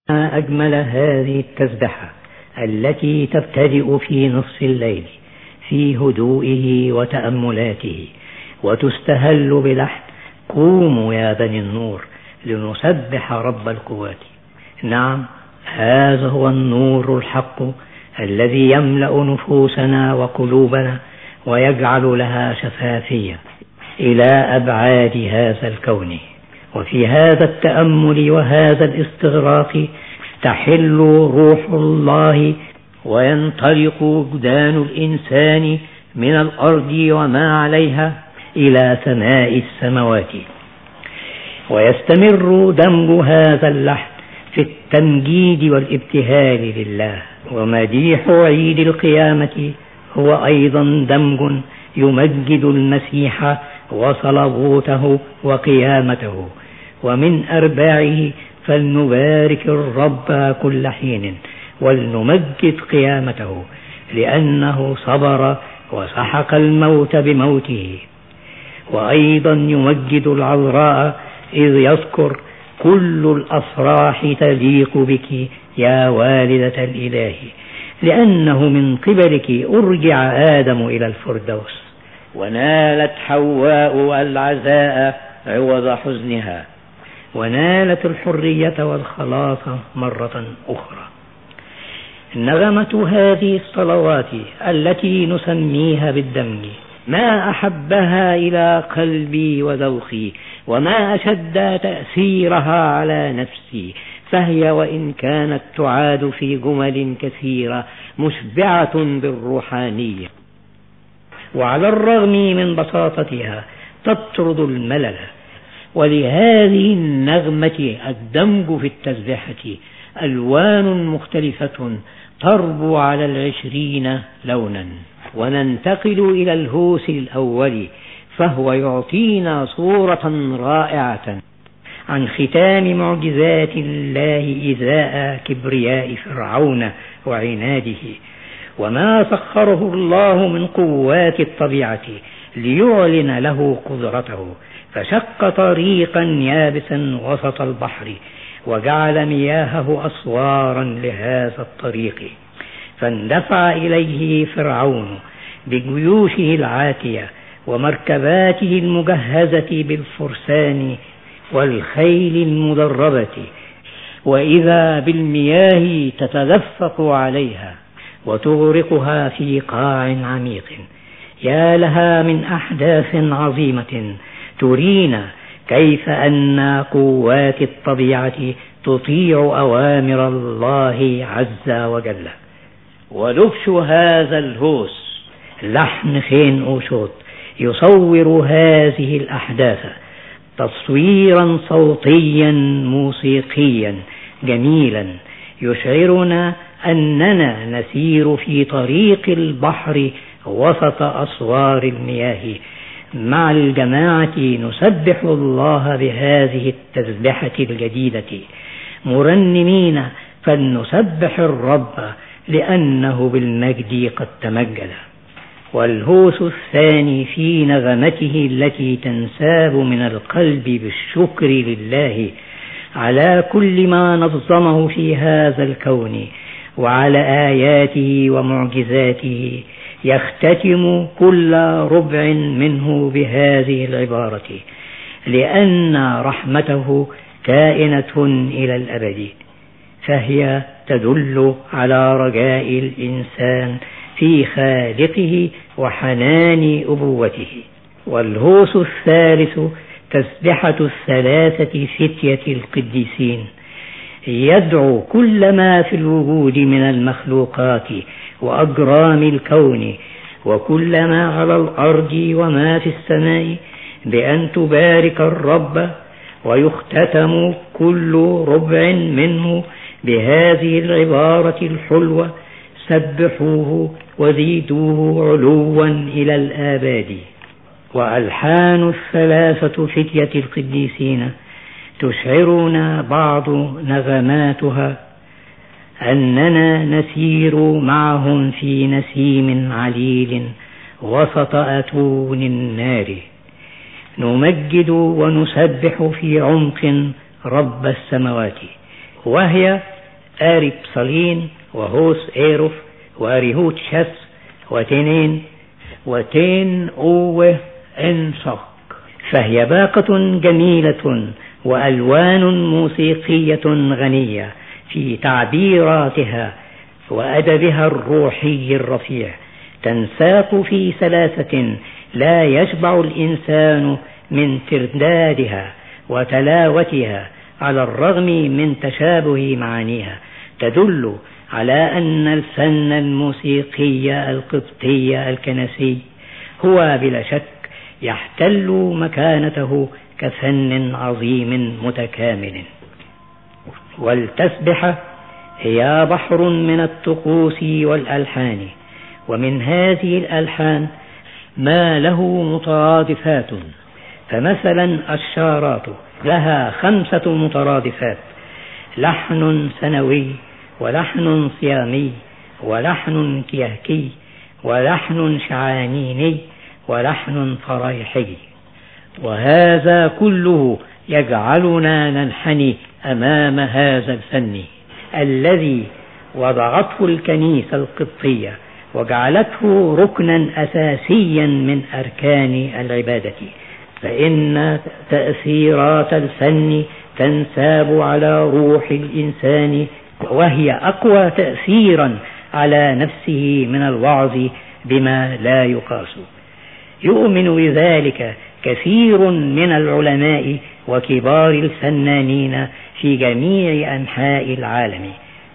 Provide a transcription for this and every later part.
ما أجمل هذه التسبحة التي تبتدئ في نصف الليل في هدوئه وتأملاته، وتستهل بلحن قوموا يا بني النور لنسبح رب القوات. نعم، هذا هو النور الحق الذي يملأ نفوسنا وقلوبنا ويجعل لها شفافية إلى أبعاد هذا الكون. وفي هذا التأمل وهذا الاستغراق تحل روح الله وينطلق وجدان الإنسان من الأرض وما عليها إلى سماء السماوات، ويستمر دمج هذا اللحن في التمجيد والابتهال لله. ومديح عيد القيامة هو أيضا دمج يمجد المسيح وصلبوته وقيامته. ومن أرباعه فلنبارك الرب كل حين ولنمجد قيامته، لأنه صبر وسحق الموت بموته. وأيضا يمجد العذراء إذ يذكر كل الأفراح تليق بك يا والدة الإله، لأنه من قبلك أرجع آدم إلى الفردوس، ونالت حواء العزاء عوض حزنها، ونالت الحرية والخلاص مرة أخرى. نغمة هذه الصلوات التي نسميها بالدمج ما أحبها إلى قلبي وذوقي، وما أشد تأثيرها على نفسي، فهي وإن كانت تعاد في جمل كثيرة مشبعة بالروحانية، وعلى الرغم من بساطتها تطرد الملل. ولهذه النغمة الدمج في التسبحة ألوان مختلفة تربو على 20 لونا. وننتقل إلى الهوس الأول، فهو يعطينا صورة رائعة عن ختام معجزات الله إزاء كبرياء فرعون وعناده، وما سخره الله من قوات الطبيعة ليعلن له قدرته، فشق طريقا يابسا وسط البحر وجعل مياهه أسوارا لهذا الطريق، فاندفع إليه فرعون بجيوشه العاتية ومركباته المجهزة بالفرسان والخيل المدربة، وإذا بالمياه تتدفق عليها وتغرقها في قاع عميق. يا لها من أحداث عظيمة ترينا كيف أن قوات الطبيعة تطيع أوامر الله عز وجل. ولبش هذا الهوس لحن خين أوشوط يصور هذه الأحداث تصويرا صوتيا موسيقيا جميلا يشعرنا أننا نسير في طريق البحر وسط أسوار المياه مع الجماعة، نسبح الله بهذه التسبحة الجديدة مرنمين، فلنسبح الرب لأنه بالمجد قد تمجد. والهوس الثاني في نغمته التي تنساب من القلب بالشكر لله على كل ما نظمه في هذا الكون وعلى آياته ومعجزاته، يختتم كل ربع منه بهذه العبارة: لأن رحمته كائنة إلى الأبد. فهي تدل على رجاء الإنسان في خالقه وحنان أبوته. والهوس الثالث تسبحة الثلاثة فتية القديسين، يدعو كل ما في الوجود من المخلوقات وأجرام الكون وكل ما على الأرض وما في السماء بأن تبارك الرب، ويختتم كل ربع منه بهذه العبارة الحلوة: سبحوه وزيدوه علوا إلى الآباد. وألحان الثلاثة فتية القديسين تشعرنا بعض نغماتها أننا نسير معهم في نسيم عليل وسط أتون النار، نمجد ونسبح في عمق رب السماوات. وهي آري بصلين وهوس إيروف وأريهوت شس وتنين وتين أوه إنشق، فهي باقة جميلة وألوان موسيقية غنية في تعبيراتها وأدبها الروحي الرفيع، تنساق في سلاسة لا يشبع الإنسان من تردادها وتلاوتها، على الرغم من تشابه معانيها، تدل على أن الفن الموسيقي القبطي الكنسي هو بلا شك يحتل مكانته كفن عظيم متكامل. والتسبحة هي بحر من الطقوس والألحان، ومن هذه الألحان ما له مترادفات، فمثلا الشارات لها 5 مترادفات: لحن سنوي، ولحن صيامي، ولحن كيهكي، ولحن شعانيني، ولحن فريحي. وهذا كله يجعلنا ننحني أمام هذا الفن الذي وضعته الكنيسة القبطية وجعلته ركنا أساسيا من أركان العبادة، فإن تأثيرات الفن تنساب على روح الإنسان، وهي أقوى تأثيرا على نفسه من الوعظ بما لا يقاس. يؤمن بذلك كثير من العلماء وكبار الفنانين في جميع أنحاء العالم،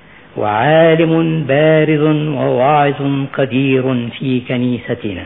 وعالم بارز وواعظ قدير في كنيستنا.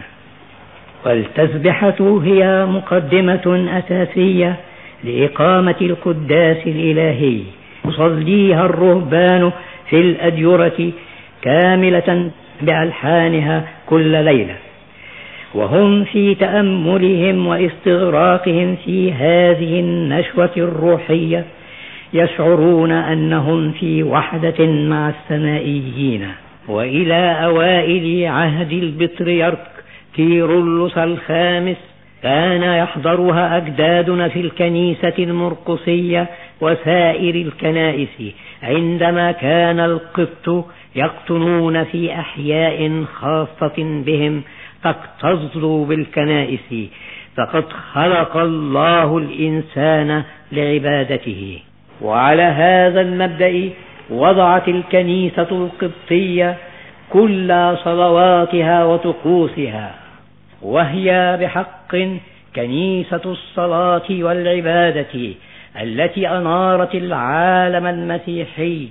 والتسبحة هي مقدمة أساسية لإقامة القداس الإلهي، يصليها الرهبان في الأديرة كاملة بألحانها كل ليلة، وهم في تأملهم واستغراقهم في هذه النشوة الروحية يشعرون أنهم في وحدة مع السمائيين. وإلى أوائل عهد البطريرك كيرلس الخامس كان يحضرها أجدادنا في الكنيسة المرقسية وسائر الكنائس، عندما كان القبط يقطنون في أحياء خاصة بهم تكتظ بالكنائس، فقد خلق الله الإنسان لعبادته. وعلى هذا المبدأ وضعت الكنيسة القبطية كل صلواتها وطقوسها، وهي بحق كنيسة الصلاة والعبادة التي أنارت العالم المسيحي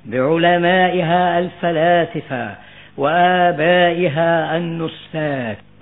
بعلمائها الفلاسفة وآبائها النساك.